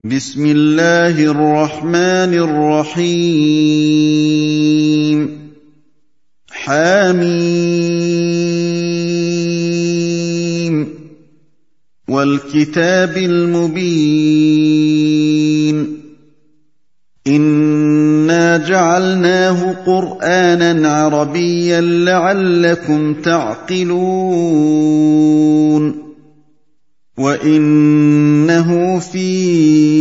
بسم الله الرحمن الرحيم حم والكتاب المبين إنا جعلناه قرآنا عربيا لعلكم تعقلون وإنه في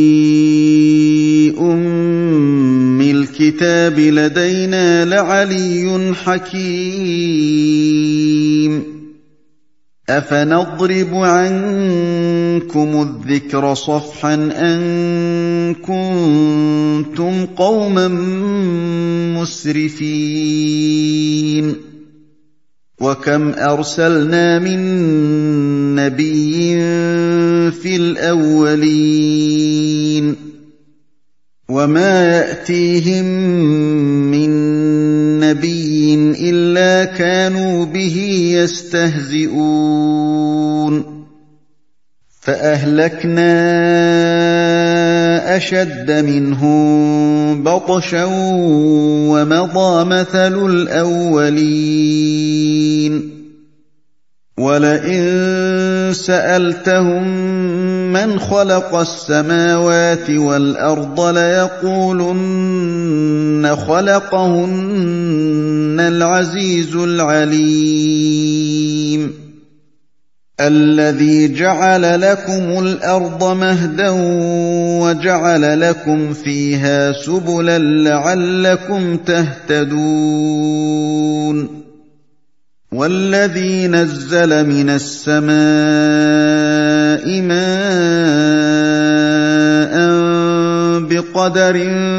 أم الكتاب لدينا لعلي حكيم أفنضرب عنكم الذكر صفحا أن كنتم قوما مسرفين وكم أرسلنا من نبي في الأولين وما يأتيهم من نبي إلا كانوا به يستهزئون فأهلكنا أشد منهم بطشا ومضى مثل الأولين ولئن سألتهم من خلق السماوات والأرض ليقولن خلقهن العزيز العليم الذي جعل لكم الأرض مهدا وجعل لكم فيها سبلا لعلكم تهتدون والذي نزل من السماء ماء بقدر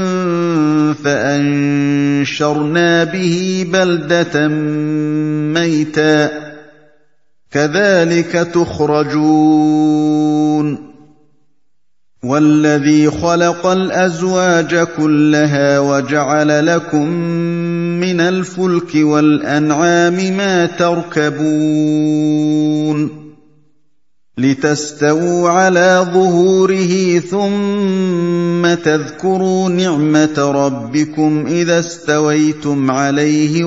فأنشرنا به بلدة ميتا كذلك تخرجون والذي خلق الأزواج كلها وجعل لكم من الفلك والأنعام ما تركبون لتستووا على ظهوره ثم تذكروا نعمة ربكم إذا استويتم عليه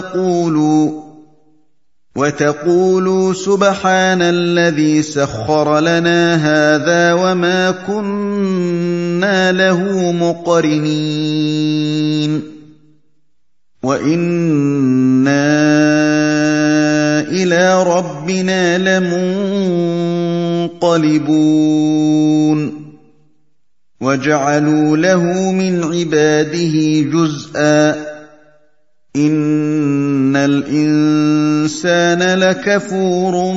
وتقولوا سبحان الذي سخر لنا هذا وما كنا له مقرنين وإنا إلى ربنا لمنقلبون وجعلوا له من عباده جزءا إن الإنسان لكفور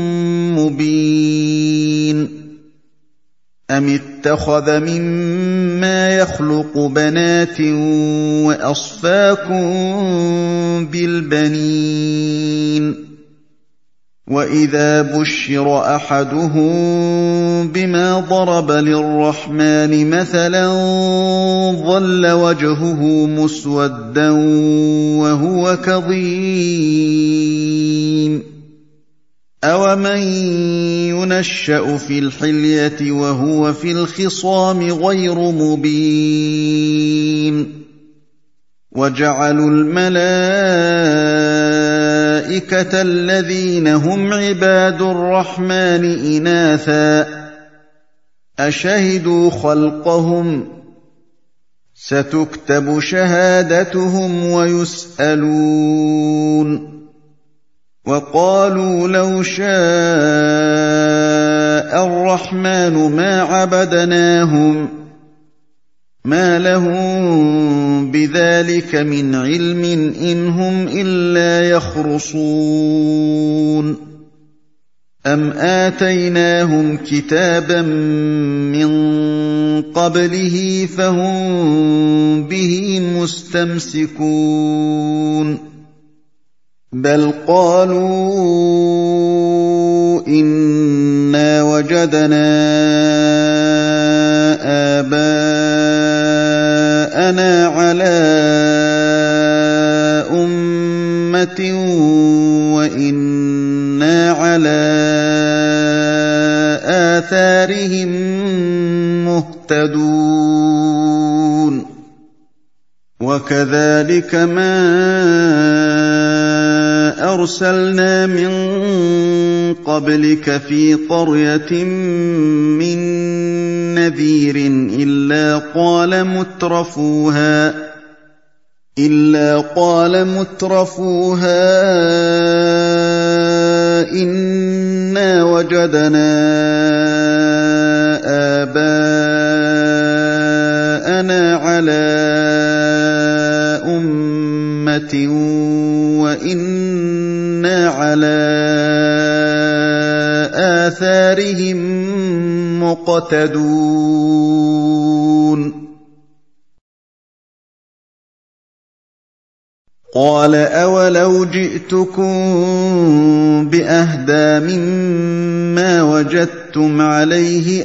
مبين أم اتخذ مما يخلق بنات وأصفاكم بالبنين وإذا بشر أحدهم بما ضرب للرحمن مثلا ظل وجهه مسودا وهو كظيم أومن ينشأ في الحلية وهو في الخصام غير مبين وجعلوا الملائكة الذين هم عباد الرحمن إناثا أشهدوا خلقهم ستكتب شهادتهم ويسألون وقالوا لو شاء الرحمن ما عبدناهم ما لهم بذلك من علم إن هم إلا يخرصون أم آتيناهم كتابا من قبله فهم به مستمسكون بل قالوا إنا وجدنا آباءنا على أمة وإنا على آثارهم مهتدون وكذلك ما أرسلنا من قبلك في قرية من نذير إلا قال مترفوها إنا وجدنا آباءنا على أمة وإنا على آثارهم مقتدون قال أولو جئتكم بأهدى مما وجدتم عليه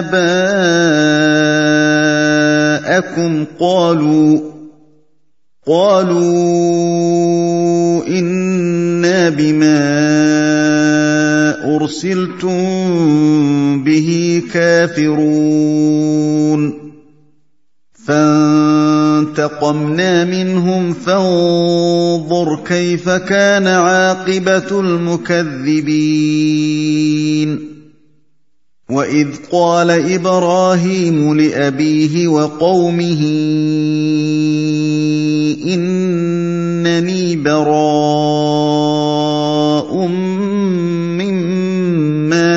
آباءكم قالوا إنا بما أرسلتم به كافرون فانتقمنا منهم فانظر كيف كان عاقبة المكذبين وإذ قال إبراهيم لأبيه وقومه إنني براء مما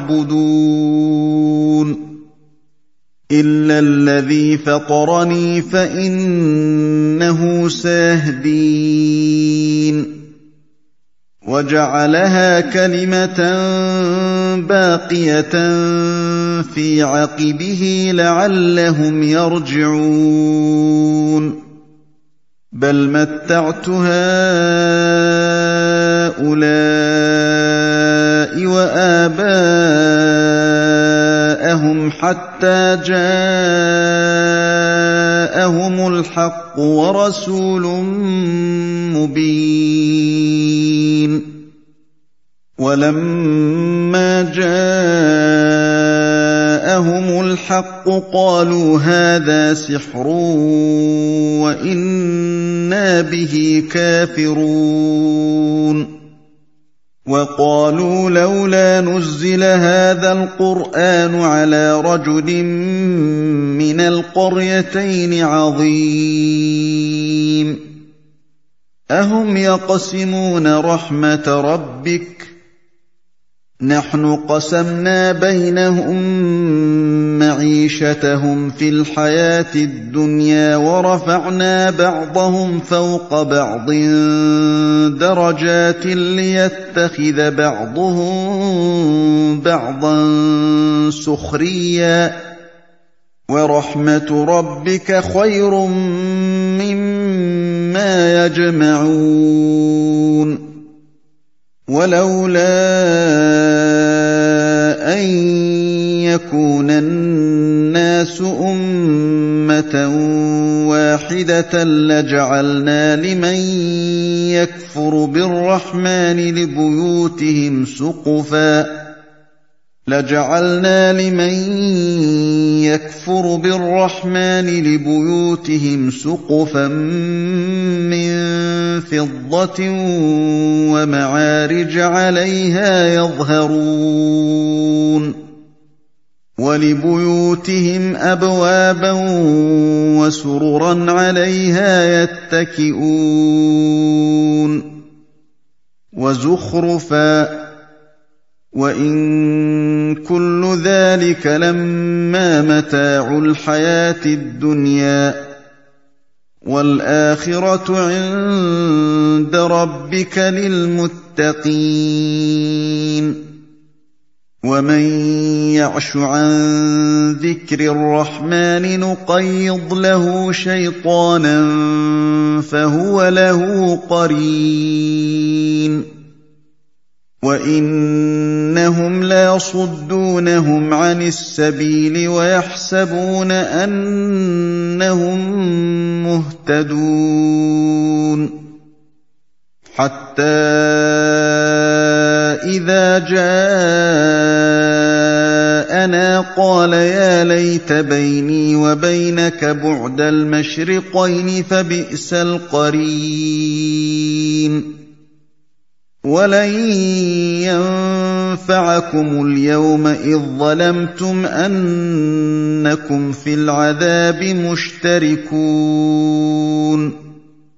تعبدون إلا الذي فطرني فإنه سيهدين وجعلها كلمة باقية في عقبه لعلهم يرجعون بل متعت هؤلاء وآباءهم حتى جاءهم الحق ورسول مبين ولما جاءهم الحق قالوا هذا سحر وإنا به كافرون وقالوا لولا نزل هذا القرآن على رجل من القريتين عظيم أهم يقسمون رحمة ربك نحن قسمنا بينهم معيشتهم في الحياة الدنيا ورفعنا بعضهم فوق بعض درجات ليتخذ بعضهم بعضا سخريا ورحمة ربك خير مما يجمعون ولولا أن يكون الناس أمة واحدة لجعلنا لمن يكفر بالرحمن لبيوتهم سقفا من فضة ومعارج عليها يظهرون ولبيوتهم أبوابا وسررا عليها يتكئون وزخرفا وإن كل ذلك لما متاع الحياة الدنيا والآخرة عند ربك للمتقين ومن يعش عن ذكر الرحمن نقيض له شيطانا فهو له قرين وإنهم ليصدونهم عن السبيل ويحسبون أنهم مهتدون حتى إذا جاءنا قال يا ليت بيني وبينك بعد المشرقين فبئس القرين ولن ينفعكم اليوم إذ ظلمتم أنكم في العذاب مشتركون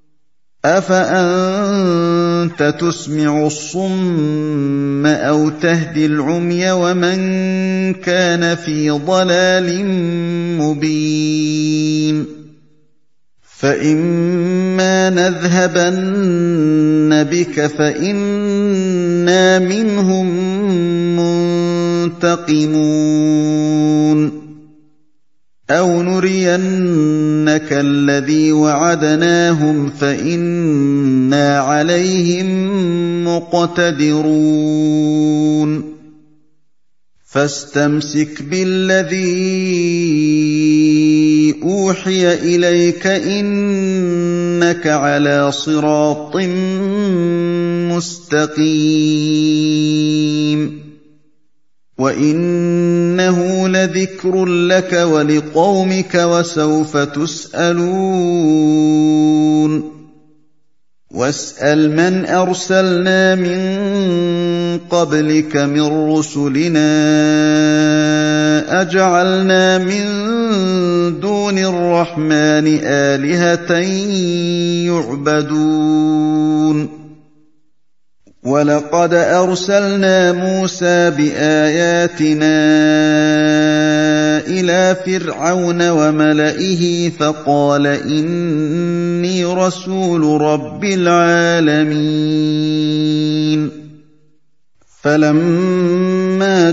أفأنت تسمع الصم أو تهدي العمي ومن كان في ضلال مبين فإما نذهبن بك فإنا منهم منتقمون أو نرينك الذي وعدناهم فإنا عليهم مقتدرون فاستمسك بالذي أوحي إليك إنك على صراط مستقيم وإنه لذكر لك ولقومك وسوف تسألون واسأل من أرسلنا من قبلك من رسلنا أجعلنا من دون الرحمن آلهة يعبدون ولقد أرسلنا موسى بآياتنا إلى فرعون وملئه فقال إني رسول رب العالمين فلما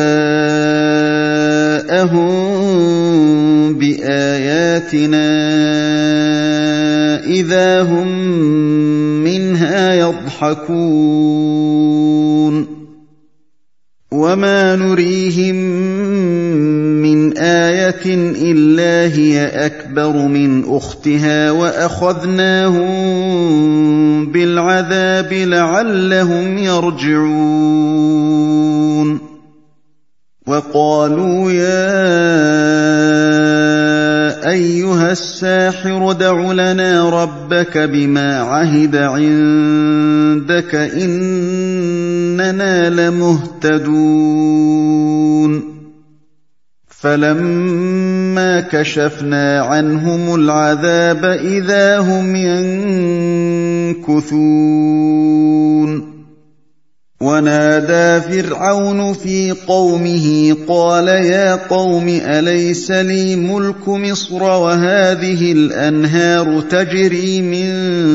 جاءهم بآياتنا إذا هم منها يضحكون وما نريهم من آية إلا هي أكبر من أختها وأخذناهم بالعذاب لعلهم يرجعون وقالوا يا أيها الساحر ادع لنا ربك بما عهد عندك إننا لمهتدون فلما كشفنا عنهم العذاب إذا هم ينكثون ونادى فرعون في قومه قال يا قوم أليس لي ملك مصر وهذه الأنهار تجري من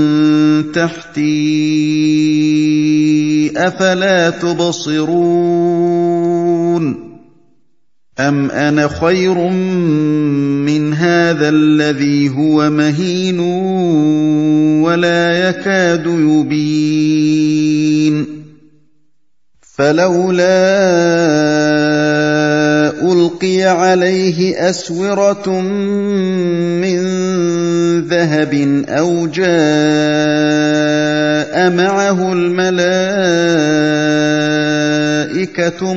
تحتي أفلا تبصرون أم أنا خير من هذا الذي هو مهين ولا يكاد يبين فلولا ألقي عليه أسورة من ذهب أو جاء معه الملائكة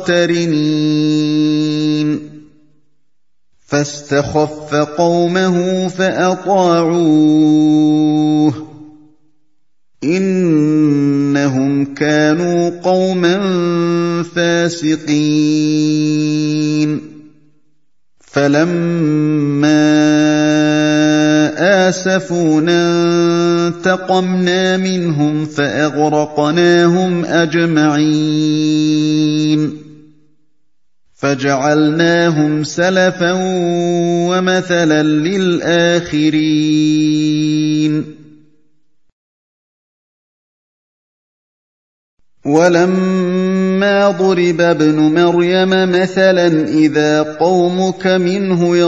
مقترنين فاستخف قومه فأطاعوه إنهم كانوا قوما فاسقين فلما آسفونا انتقمنا منهم فأغرقناهم أجمعين فجعلناهم سلفا ومثلا للآخرين ولما ضرب ابن مريم مثلا إذا قومك منه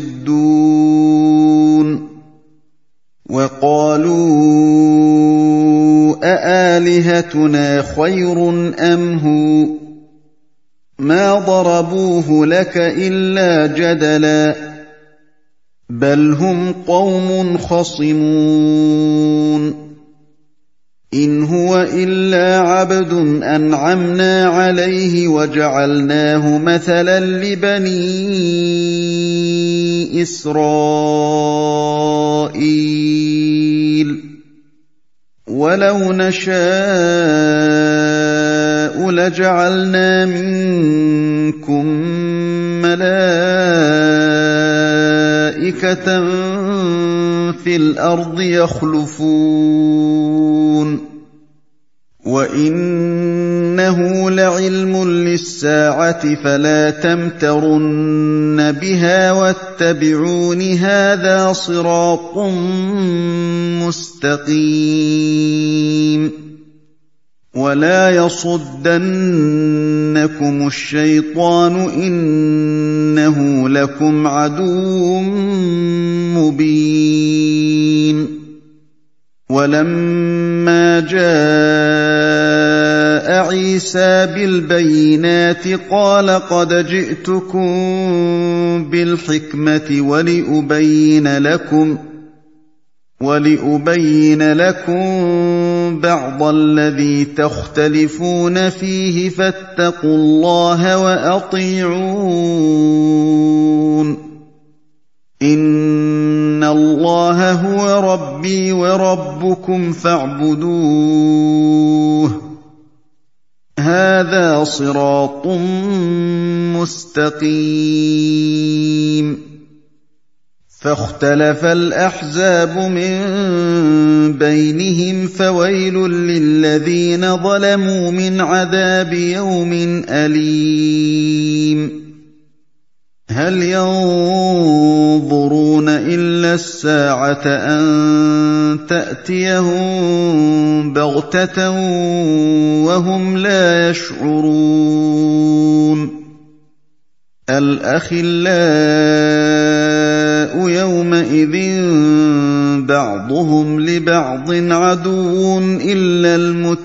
يصدون وقالوا أآلهتنا خير أم هو ما ضربوه لك إلا جدلا بل هم قوم خصمون إِنْ هُوَ إِلَّا عَبْدٌ أَنْعَمْنَا عَلَيْهِ وَجَعَلْنَاهُ مَثَلًا لِّبَنِي إِسْرَائِيلَ وَلَوْ نَشَاءُ لَجَعَلْنَا مِنكُم مَّلَائِكَةً فِي الْأَرْضِ يَخْلُفُونَ وَإِنَّهُ لَعِلْمٌ لِّلسَّاعَةِ فَلَا تَمْتَرُنَّ بِهَا وَاتَّبِعُونِ هَٰذَا صِرَاطٌ مُّسْتَقِيمٌ وَلَا يَصُدَّنَّكُمُ الشَّيْطَانُ ۖ إِنَّهُ لَكُمْ عَدُوٌّ مُّبِينٌ وَلَمَّا جَاءَ عِيسَىٰ بِالْبَيِّنَاتِ قَالَ قَدْ جِئْتُكُم بِالْحِكْمَةِ وَلِأُبَيِّنَ لَكُم بَعْضَ الَّذِي تَخْتَلِفُونَ فِيهِ فَاتَّقُوا اللَّهَ وَأَطِيعُونِ إِنَّ اللَّهَ هُوَ رَبِّي وَرَبُّكُمْ فَاعْبُدُوهُ هَٰذَا صِرَاطٌ مُّسْتَقِيمٌ فَاخْتَلَفَ الْأَحْزَابُ مِن بَيْنِهِمْ فَوَيْلٌ لِّلَّذِينَ ظَلَمُوا مِنْ عَذَابِ يَوْمٍ أَلِيمٍ هَلْ يَنظُرُونَ إِلَّا السَّاعَةَ أَن تَأْتِيَهُم بَغْتَةً وَهُمْ لَا يَشْعُرُونَ الْأَخِلَّاءُ يَوْمَئِذٍ بَعْضُهُمْ لِبَعْضٍ عَدُوٌّ إِلَّا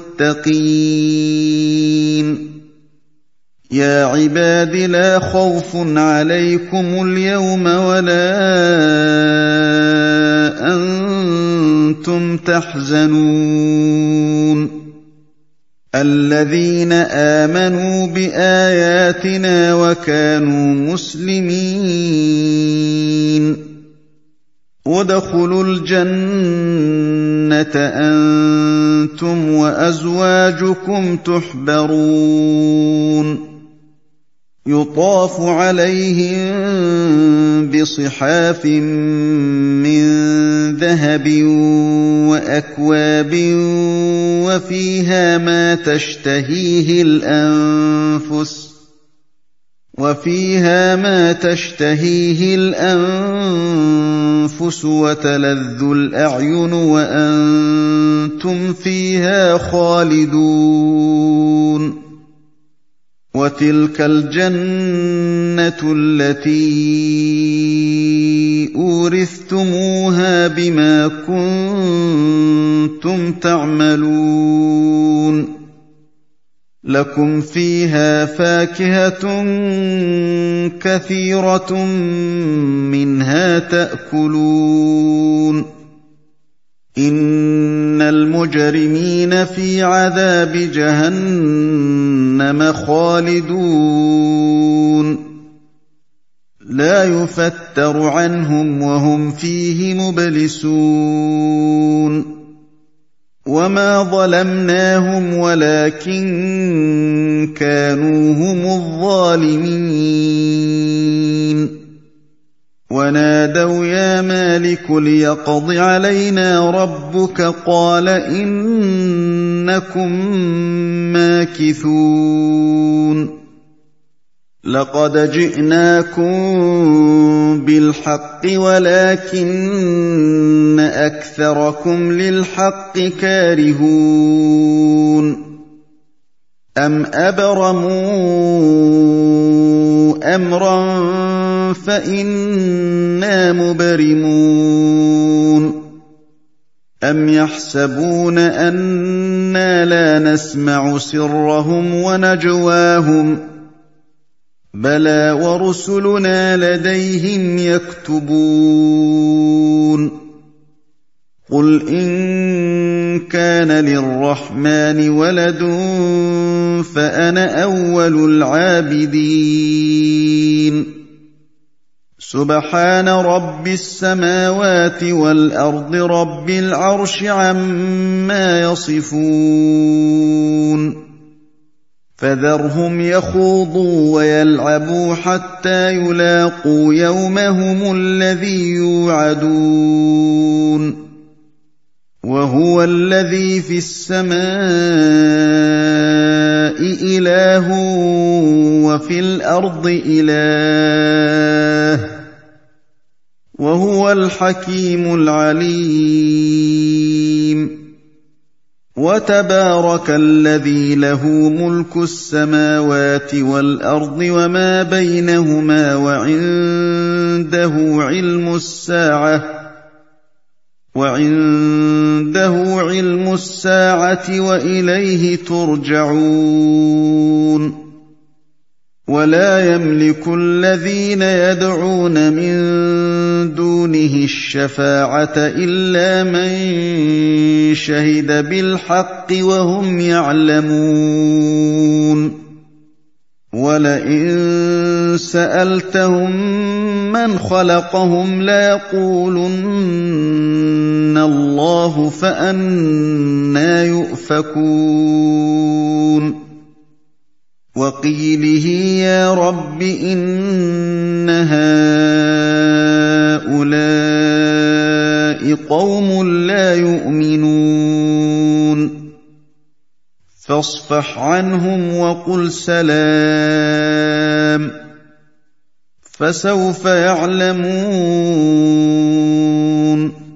الْمُتَّقِينَ يَا عِبَادِ لَا خَوْفٌ عَلَيْكُمُ الْيَوْمَ وَلَا أَنتُمْ تَحْزَنُونَ الَّذِينَ آمَنُوا بِآيَاتِنَا وَكَانُوا مُسْلِمِينَ ادْخُلُوا الْجَنَّةَ أَنتُمْ وَأَزْوَاجُكُمْ تُحْبَرُونَ يُطَافُ عَلَيْهِم بِصِحَافٍ مِّن ذَهَبٍ وَأَكْوَابٍ وَفِيهَا مَا تَشْتَهِيهِ الْأَنفُسُ وَتَلَذُّ الْأَعْيُنُ وَأَنتُمْ فِيهَا خَالِدُونَ وَتِلْكَ الْجَنَّةُ الَّتِي أُورِثْتُمُوهَا بِمَا كُنتُمْ تَعْمَلُونَ لَكُمْ فِيهَا فَاكِهَةٌ كَثِيرَةٌ مِّنْهَا تَأْكُلُونَ إِنَّ الْمُجْرِمِينَ فِي عَذَابِ جَهَنَّمَ خَالِدُونَ لَا يُفَتَّرُ عَنْهُمْ وَهُمْ فِيهِ مُبْلِسُونَ وَمَا ظَلَمْنَاهُمْ وَلَٰكِن كَانُوا هُمُ الظَّالِمِينَ وَنَادَوْا يَا مَالِكُ لِيَقْضِ عَلَيْنَا رَبُّكَ قَالَ إِنَّكُم مَّاكِثُونَ لَقَدْ جِئْنَاكُم بِالْحَقِّ وَلَٰكِنَّ أَكْثَرَكُمْ لِلْحَقِّ كَارِهُونَ أَمْ أَبْرَمُوا أَمْرًا فَإِنَّا مُبْرِمُونَ أَمْ يَحْسَبُونَ أَنَّا لَا نَسْمَعُ سِرَّهُمْ وَنَجْوَاهُم بَلَىٰ وَرُسُلُنَا لَدَيْهِمْ يَكْتُبُونَ قُلْ إِن كَانَ لِلرَّحْمَٰنِ وَلَدٌ فَأَنَا أَوَّلُ الْعَابِدِينَ سُبْحَانَ رَبِّ السَّمَاوَاتِ وَالْأَرْضِ رَبِّ الْعَرْشِ عَمَّا يَصِفُونَ فَذَرْهُمْ يَخُوضُوا وَيَلْعَبُوا حَتَّىٰ يُلَاقُوا يَوْمَهُمُ الَّذِي يُوعَدُونَ وَهُوَ الَّذِي فِي السَّمَاءِ إِلَٰهٌ وَفِي الْأَرْضِ إِلَٰهٌ وَهُوَ الْحَكِيمُ الْعَلِيمُ وَتَبَارَكَ الَّذِي لَهُ مُلْكُ السَّمَاوَاتِ وَالْأَرْضِ وَمَا بَيْنَهُمَا وَعِندَهُ عِلْمُ السَّاعَةِ وَإِلَيْهِ تُرْجَعُونَ وَلَا يَمْلِكُ الَّذِينَ يَدْعُونَ مِن دُونِهِ الشَّفَاعَةَ إِلَّا مَن شَهِدَ بِالْحَقِّ وَهُمْ يَعْلَمُونَ وَلَئِن سَأَلْتَهُم مَّنْ خَلَقَهُمْ لَيَقُولُنَّ اللَّهُ فَأَنَّىٰ يُؤْفَكُونَ وَقِيلِهِ يَا رَبِّ إِنَّ هَٰؤُلَاءِ قَوْمٌ لَّا يُؤْمِنُونَ فَاصْفَحْ عَنْهُمْ وَقُلْ سَلَامٌ فَسَوْفَ يَعْلَمُونَ